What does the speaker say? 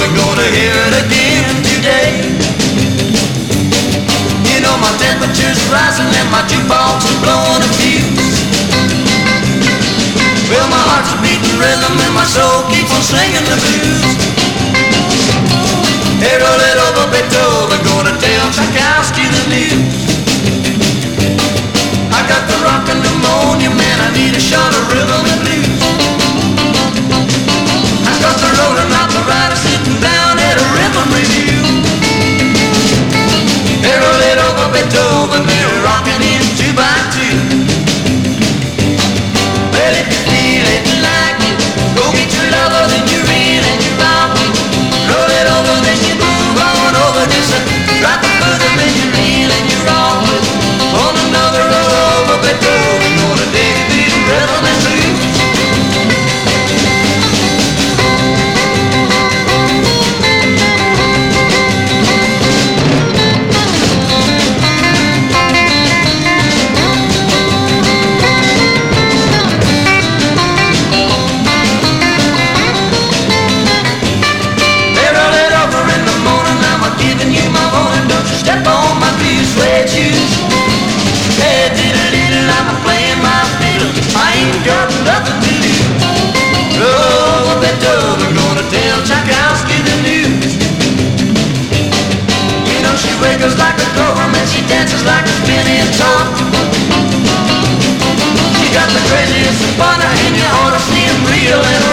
we're gonna hear it again today. You know my temperature's rising and my jukebox is blowing a fuse. Well, my heart's a beating rhythm and my soul keeps on singing the blues. Here a little Beethoven, gonna tell Tchaikovsky the news. I got the rockin' pneumonia, man, I need a shot of rhythm and blues. I got the rolling arthritis sitting down at a rhythm review. Here a little Beethoven, they're rockin' in 2 by 2. Well, if you feel it like it, go get your lover, then you're in and you're out. Roll it over, then you move on over. Just a drop of further, then you're in and you're off with on another roll over Beethoven. Gonna dig a beat of rhythm and blues. Step on my blue suede shoes. Hey, diddle-diddle, I'm playing my fiddle. I ain't got nothing to do. Oh, Beethoven, gonna tell Tchaikovsky the news. You know she wiggles like a government, she dances like a spinning top. She got the craziest fun, and you ought to see him reel and